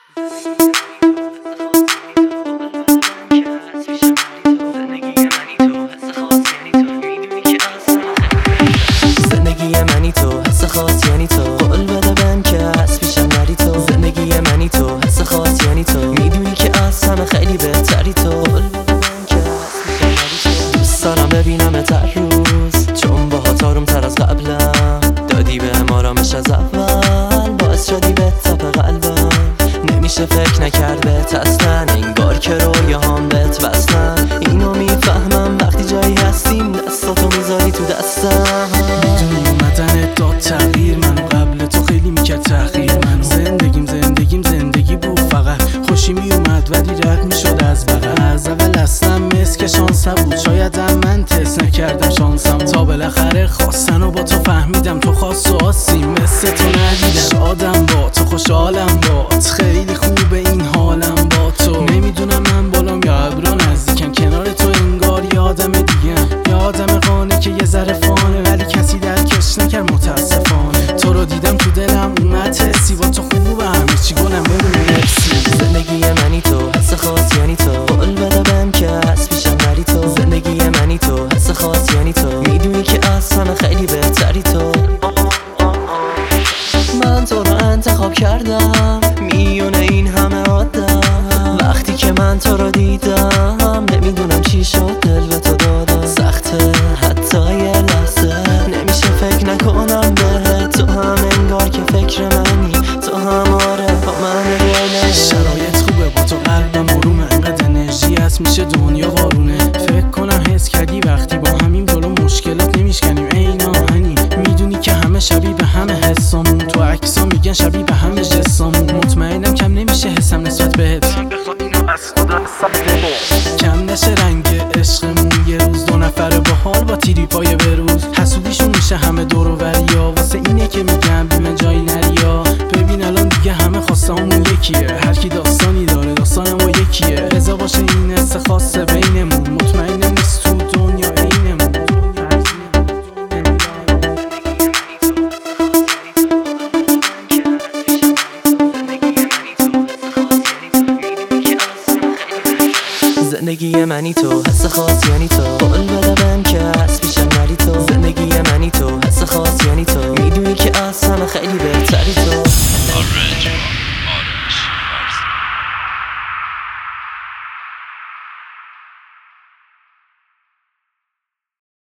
زندگی منی تو حس خاص یعنی تو قول بده بهم که هست پیشم نری تو زندگی منی تو حس خاص یعنی تو میدونی که از همه خیلی بهتری تو قول بده بهم که هست پیشم نری تو دوست دارم ببینمت هر روز چون باهات آروم تر از قبلم دادی بهم آرامش از اول باعث شدی به تپ قلبم نمیشه فکر نکرد بهت اصلا انگار که رویاهام بهت وصلن اینو میفهمم وقتی جایی هستیم دستاتو میذاری تو دستم میدونی اومدن داد تغییر منو قبل تو خیلی میکرد تأخیر منو زندگی بود فقط خوشی میومد ولی رد میشد از بغل از اول اصلا مثل که شانس بود شایدم من تست نکردم شانسم تا بالاخره خواستن و با تو فهمیدم تو خاص و آسی مثل تو ندیدم شادم با تو خوشحالم با خیلی خوبه این حالم با تو نمیدونم من بالام یا ابرا نزدیکم کنار تو انگار یادم دیگه یادم خانه که یه ذره فانه ولی کسی درکش نکرد متاسفانه تو رو دیدم تو دلم اومد حسی با تو خوبه همه چی گلم ببینه مرسی زندگی منی تو حس خاص یعنی تو قول بده بهم که هست پیشم نری تو زندگی منی تو حس خاص یعنی تو میدونی که از همه خیلی بهتری تو من تو رو انتخاب کردم میونه این همه آدم وقتی که من تو رو دیدم نمیدونم چی شد دل به تو دادم سخته حتی یه لحظه نمیشه فکر نکنم به تو هم انگار که فکر منی تو هم آره با من رویه شرایط خوبه با تو قلبم آرومه انقدر انرژی هست میشه دنیا وارونه فکر کنم حس کردی وقتی با همین جلو مشکلات نمیشکنیم این آهنی میدونی که همه شبیه به همه حسامون تو عکسا میگن شبیه به همه جسامون مطمئنم کم نمیشه حسم نسبت بهت کم نشه رنگ عشقمون یه روز دو نفره با حال با تیریپای بروز حسودیشون میشه همه دور و بریا واسه اینه که میگم بی من جایی نریا ببین الان دیگه همه خواستمون یکیه